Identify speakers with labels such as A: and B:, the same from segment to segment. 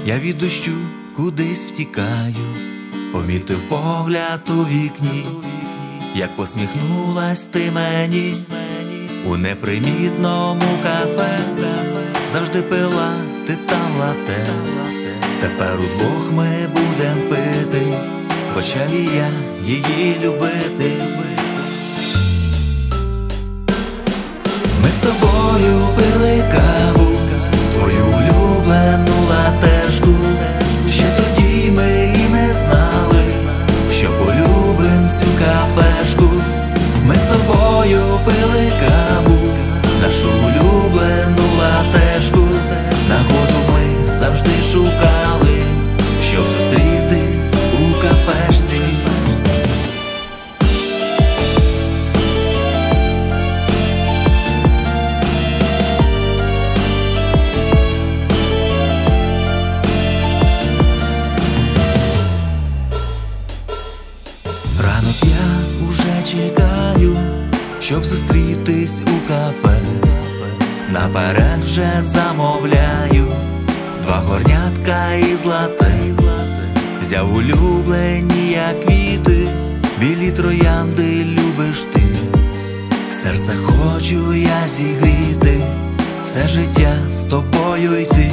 A: Я від дощу кудись втікаю, помітив погляд у вікні, як посміхнулась ти мені у непримітному кафе. Завжди пила ти там лате, тепер удвох ми будем пити, почав і я її любити. Ми з тобою пили каву, твою улюблену латешку. Ще тоді ми і не знали, що полюбим цю кафешку. Ми з тобою пили каву, нашу улюблену латешку. Нагоду ми завжди шукали, щоб зустрітись у кафешці. Ранок я уже чекаю, щоб зустрітись у кафе. Наперед вже замовляю 2 горнятка із лате. Взяв улюблені як квіти, білі троянди любиш ти. Серце хочу я зігріти, все життя з тобою йти.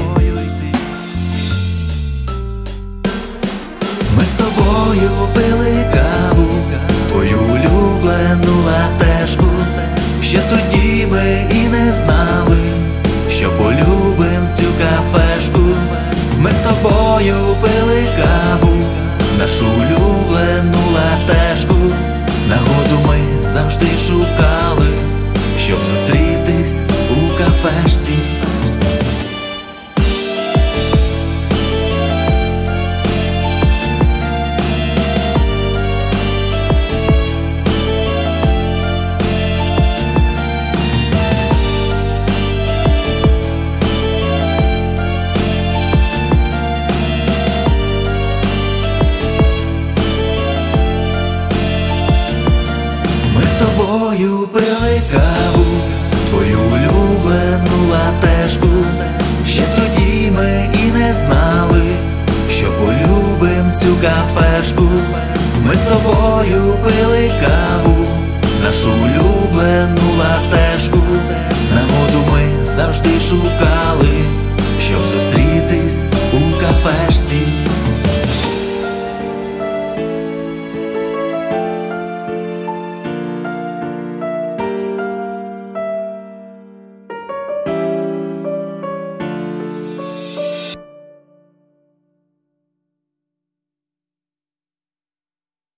A: Ми з тобою пили каву, твою улюблену латешку. Ще тоді ми і не знали, що полюбим цю кафешку. Ми з тобою пили каву, нашу улюблену латешку. Нагоду ми завжди шукали, щоб зустрітись у кафешці. Ми з тобою пили каву, твою улюблену латешку. Ще тоді ми і не знали, що полюбим цю кафешку. Ми з тобою пили каву, нашу улюблену